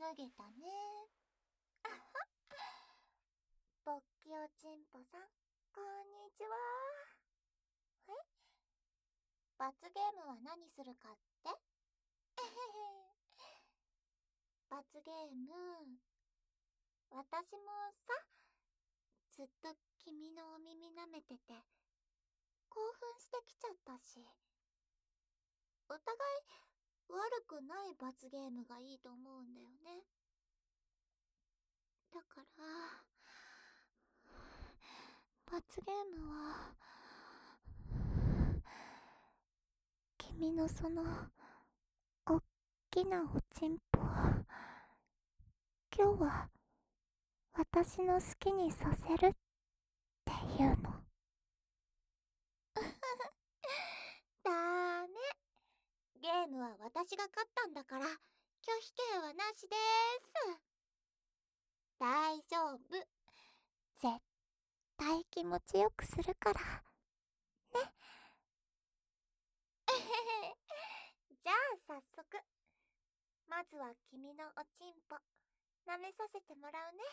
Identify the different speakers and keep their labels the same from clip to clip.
Speaker 1: 脱げたね。ぼっきおちんぽさん、こんにちは。罰ゲームは何するかって？罰ゲーム、私もさ、ずっと君のお耳舐めてて、興奮してきちゃったし、お互い悪くない罰ゲームがいいと思うんだよね。だから、罰ゲームは、君のその、おっきなおちんぽを、今日は、私の好きにさせるっていうの。ダメ。ゲームは私が勝ったんだから、拒否権はなしでーす。大丈夫。絶対気持ちよくするから。ね。じゃあ早速。まずは君のおちんぽ、舐めさせてもらうね。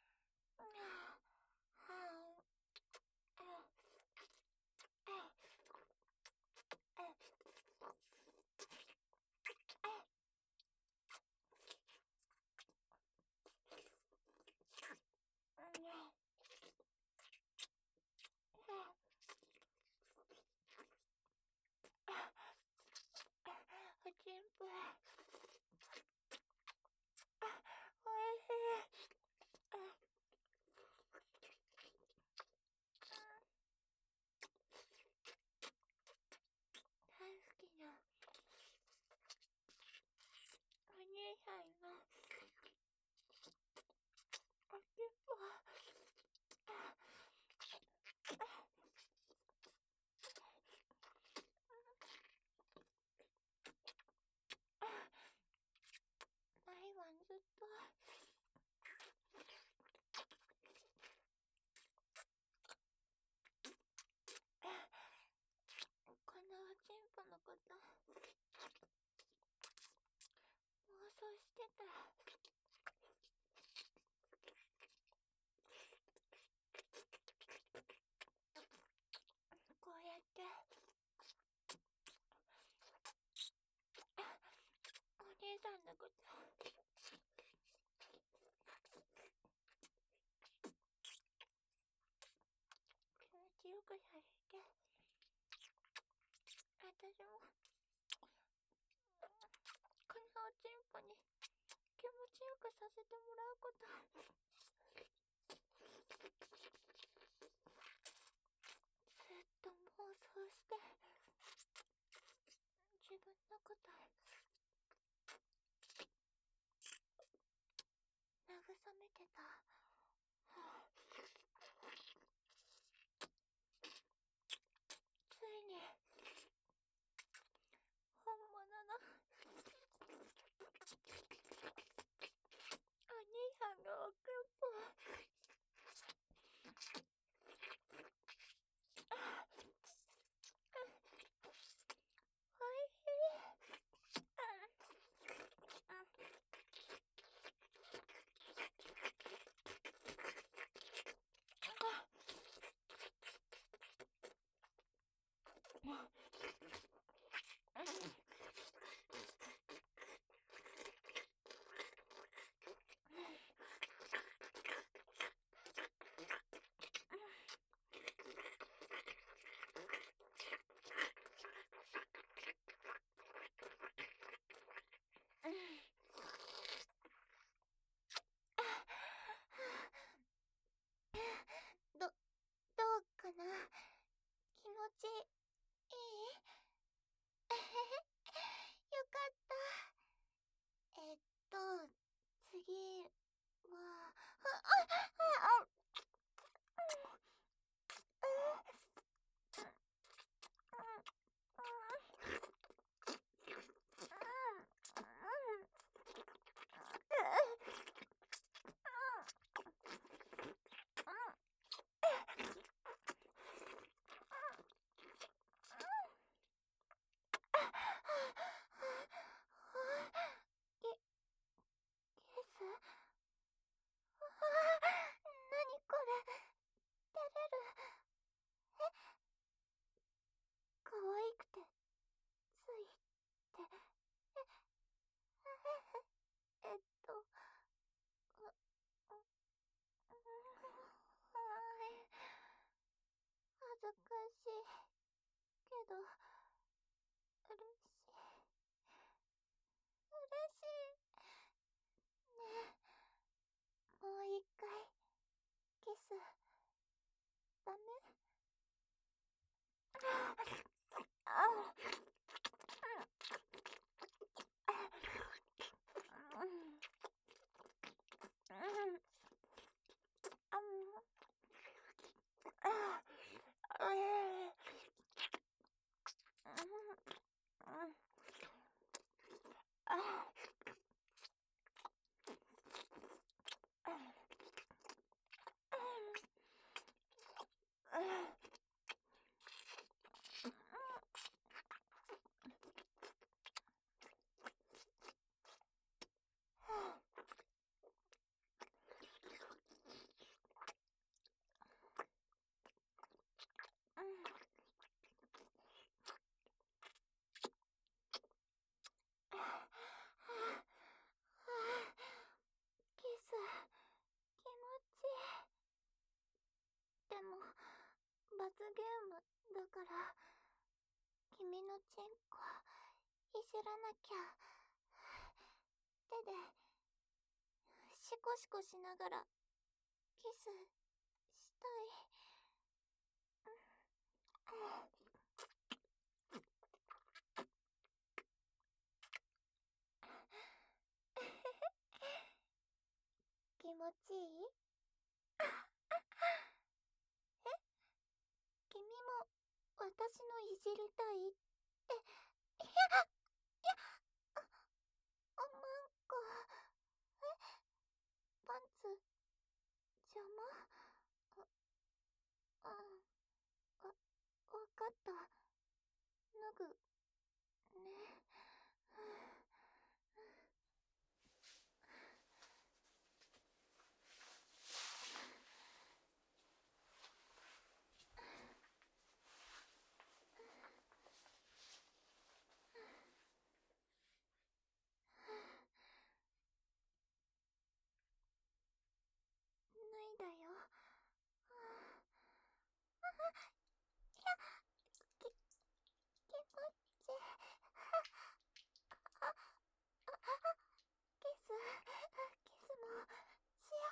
Speaker 1: おちんぽ、おいしい。大好きなお兄さんのおちんぽ。毎晩ずっとこのおちんぽのこと妄想してた。こうやってお姉さんのこと気持ちよくされて、私もこのおちんぽに気持ちよくさせてもらうことずっと妄想して、自分のこと慰めてた。ついに本物のお兄さんが送しいけど嬉しいねえ、もう一回キスダメ？キス気持ちいい。でも罰ゲームだから君のチンコいじらなきゃ。手でシコシコしながらキスしたい。気持ちいい？え？君も私のいじりたいって。いや、マンコ。パンツ邪魔？わかった。脱ぐね。脱いだよ。き、気持ちいい。キスもしよ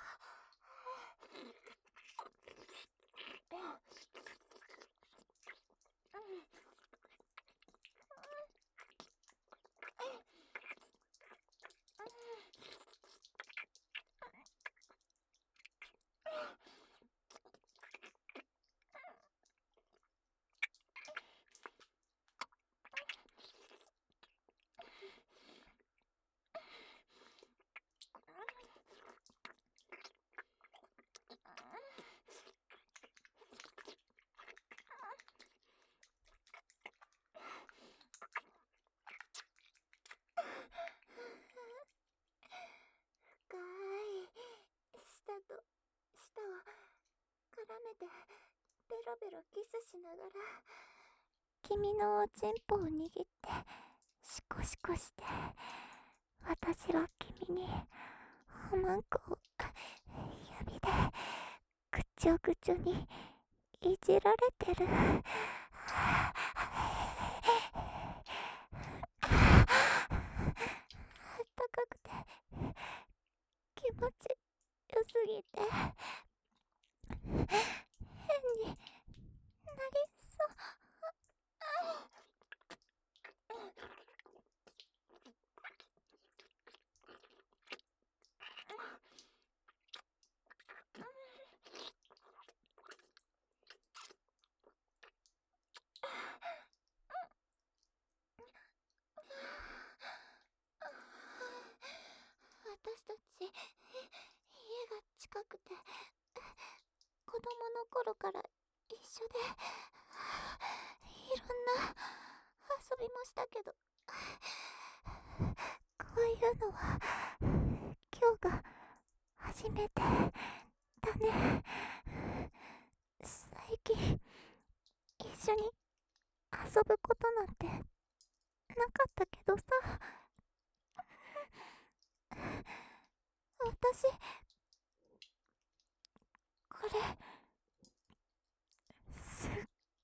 Speaker 1: 深い舌と舌を絡めてベロベロキスしながら君のおちんぽを握ってシコシコして、私は君にハマンコを指でぐちょぐちょにいじられてる。あったかくて気持ちよすぎて変になりそう。私たち家が近くて子供の頃から一緒でいろんな遊びもしたけど、こういうのは今日が初めてだね。最近一緒に遊ぶことなんてなかったけどさ、私これすっ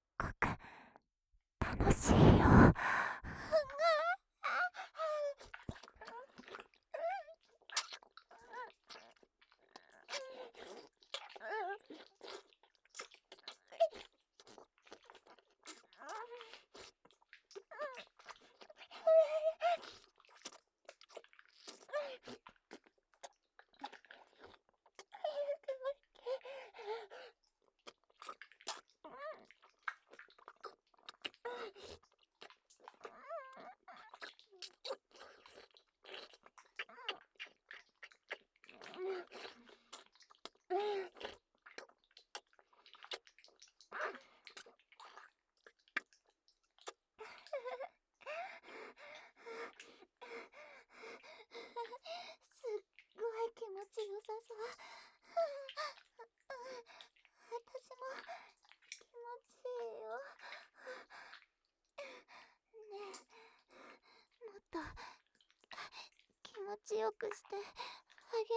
Speaker 1: ちよくしてあげ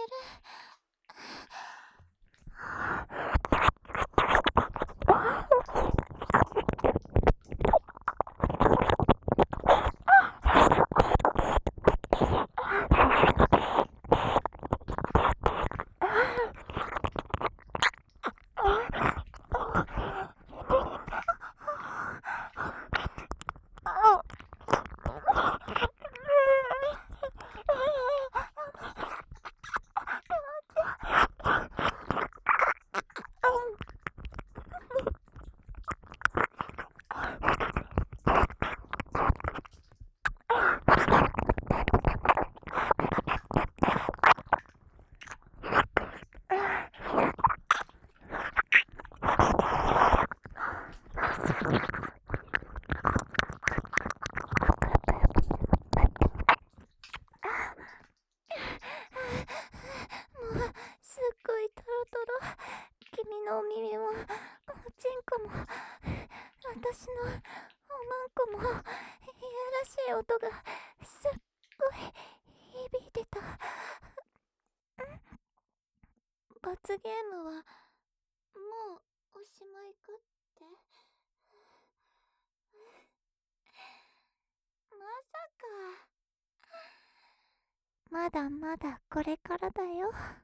Speaker 1: もうすっごいトロトロ。君のお耳もおちんこも私のおまんこもいやらしい音がすっごい響いてた。罰ゲームはもうおしまいかって。まさか。まだまだこれからだよ。はい、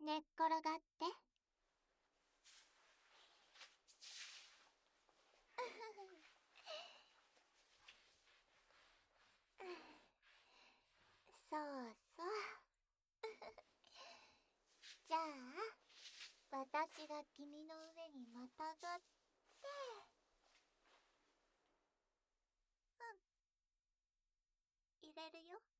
Speaker 1: 寝っ転がって。そうそう。じゃあ私が君の上にまたがって、入れるよ。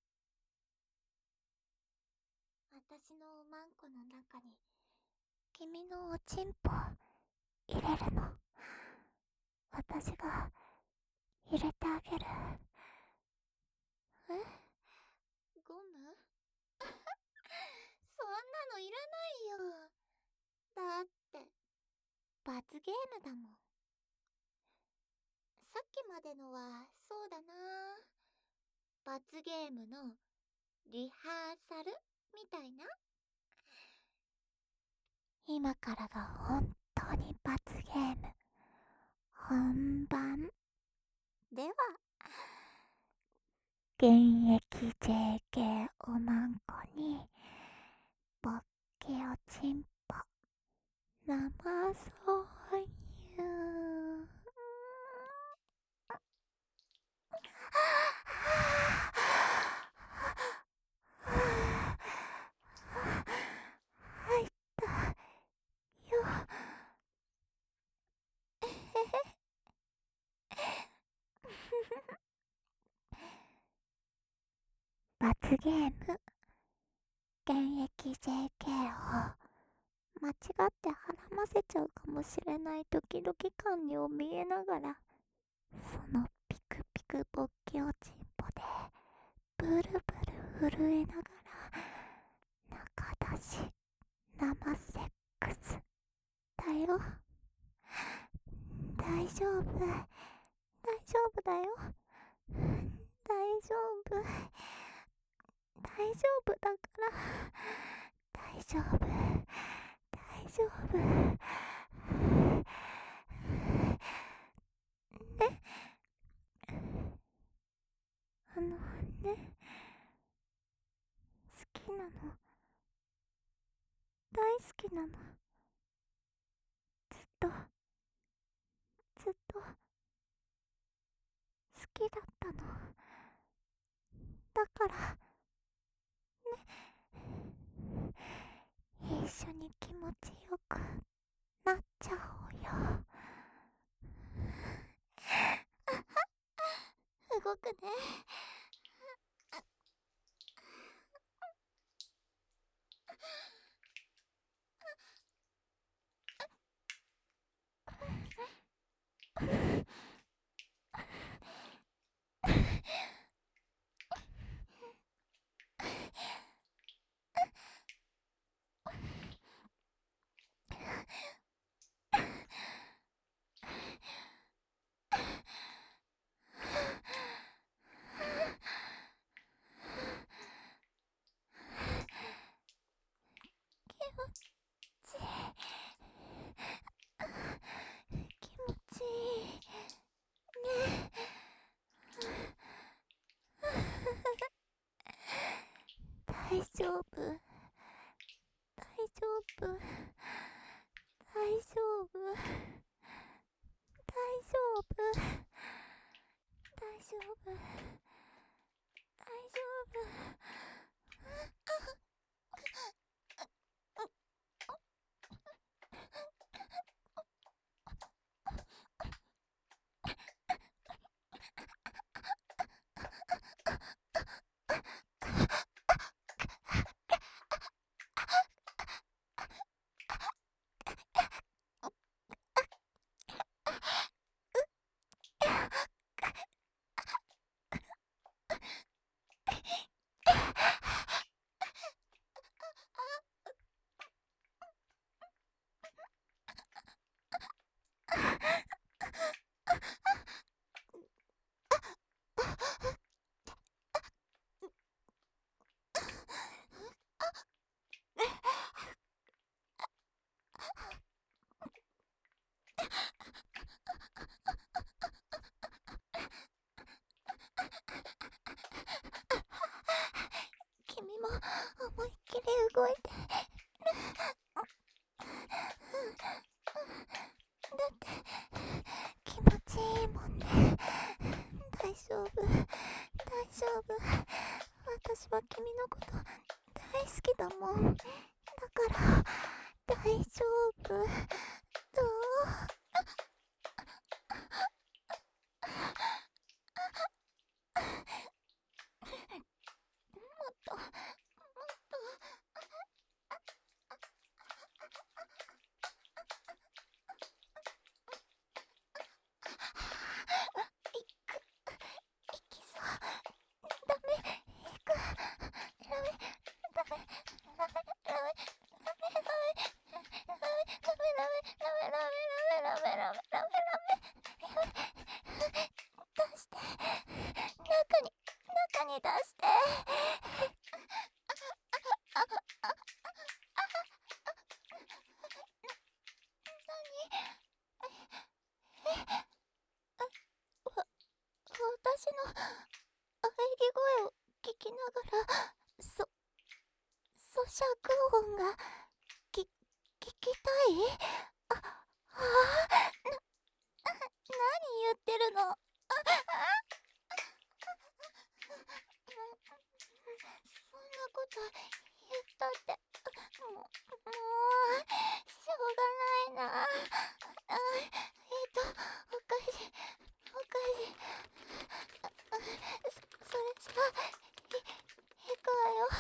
Speaker 1: 私のおまんこの中に君のおちんぽ入れるの。私が入れてあげる。え？ゴム？そんなのいらないよ。だって罰ゲームだもん。さっきまでのはそうだな、罰ゲームのリハーサルみたいな。今からが本当に罰ゲーム本番では、現役 JK おまんこにボッケおちんぽ生挿入。入ったよ。罰ゲーム、現役 JK を間違ってはらませちゃうかもしれないドキドキ感に怯えながら、そのピクピクボッケおちんぽでブルブル震えながら中出し生セックスだよ。大丈夫、大丈夫だよ。大丈夫、大丈夫だから。大丈夫、大丈夫。ね、ね、好きなの。大好きなの。ずっと、ずっと、好きだったの。だから、一緒に気持ちよくなっちゃおうよ。動くね。 丈夫、大丈夫、大丈夫、大丈夫、大丈夫、大丈夫。君も思いっきり動いて。だって気持ちいいもんね。大丈夫、大丈夫。私は君のこと大好きだもん。だから大丈夫。どう？もっともっと。いきそう。ダメ。いく。ダメ。ダメ。ダメ。ダメ。ダメ。ダメ。ダメ。ダメ。ダメ。ダメ。ダメ。ダメ。ダメ。ダメ。ダメ。ダメ。ダメ。出して。中に出して。私の喘ぎ声を聞きながら、咀嚼音が聞きたい？何言ってるの？そんなこと言ったって、もうしょうがないな。おかしい。それじゃあ、行くわよ。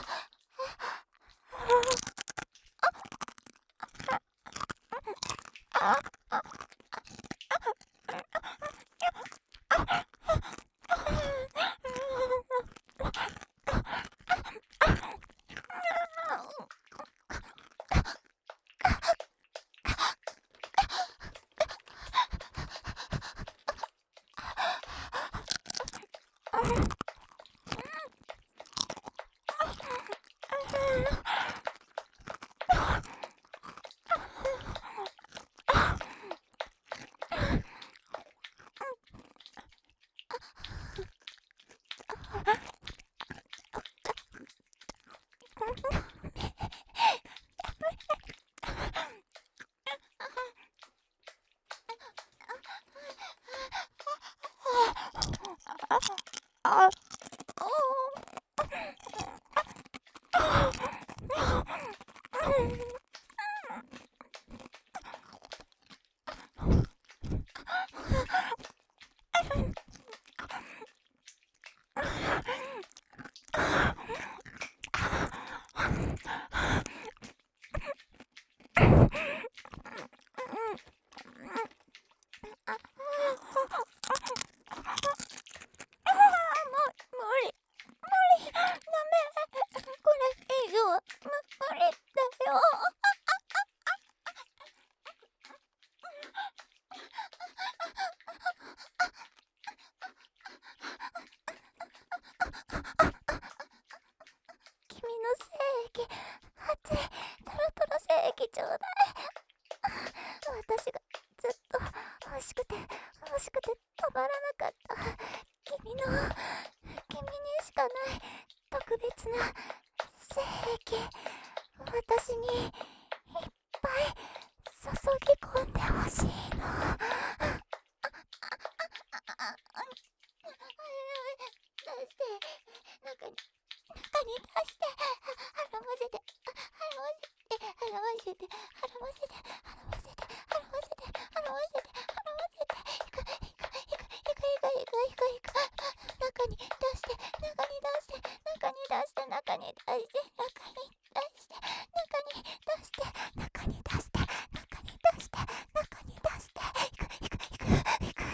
Speaker 1: 無理だよ。 いっぱい注ぎ込んでほしいの。出して、中に出して、絡ませて、絡ませて、絡ませて、絡ませて、絡ませて、絡ませて、絡ませて、絡ませて、いく、いく、いく、いく、いく、いく、いく、いく、中に出して、中に出して、中に出して、中に出して、中に出して、中に出して、中に出して、中に出して、中に出して、いく、いく、いく、いく、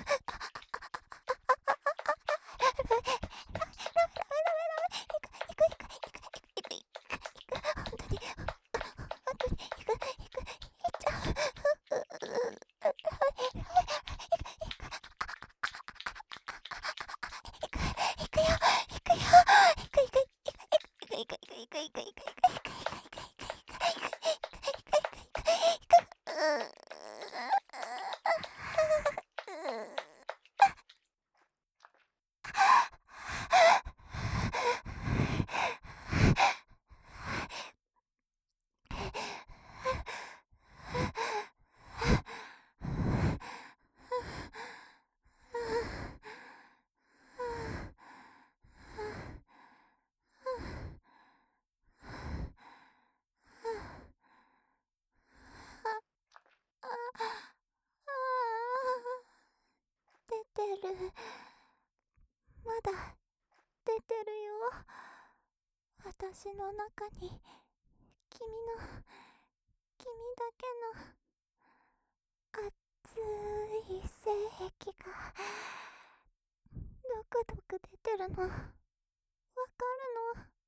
Speaker 1: 出てる。まだ出てるよ。私の中に君だけの熱い精液がドクドク出てるの。わかるの。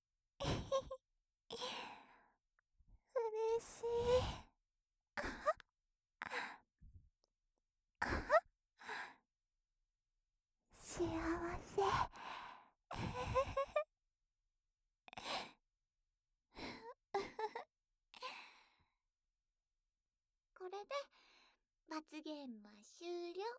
Speaker 1: 嬉しい。幸せ。これで罰ゲームは終了。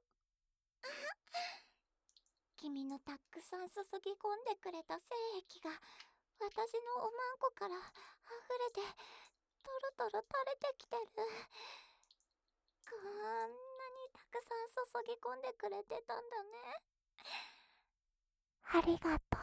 Speaker 1: 君のたくさん注ぎ込んでくれた精液が私のおまんこから溢れてトロトロ垂れてきてる。こんなにたくさん注ぎ込んでくれてたんだね。ありがとう。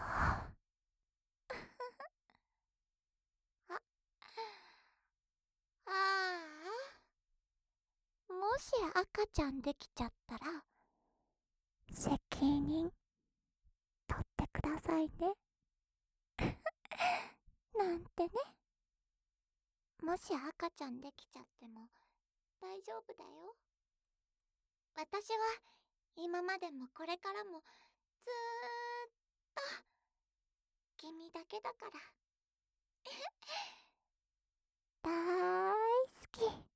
Speaker 1: もし赤ちゃんできちゃったら責任取ってくださいね。なんてね。もし赤ちゃんできちゃっても大丈夫だよ。私は今までもこれからもずーっと君だけだから。大好き。